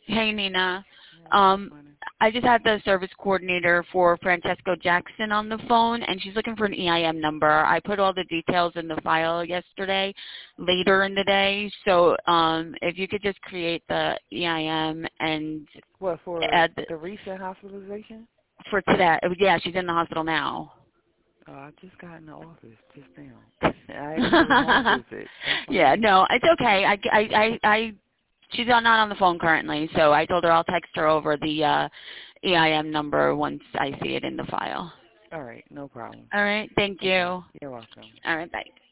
Hey, Nina. Hey, what's Um, funny? I just had the service coordinator for Francesco Jackson on the phone, and she's looking for an EIM number. I put all the details in the file yesterday, later in the day. So if you could just create the EIM and What, for add the recent hospitalization? for today. Yeah, she's in the hospital now. Oh, I just got in the office just now. I actually was on a visit. That's Yeah, funny. no, it's okay. She's not on the phone currently, so I told her I'll text her over the EIM number once I see it in the file. All right, no problem. All right, thank you. Okay, All you're welcome. right, bye.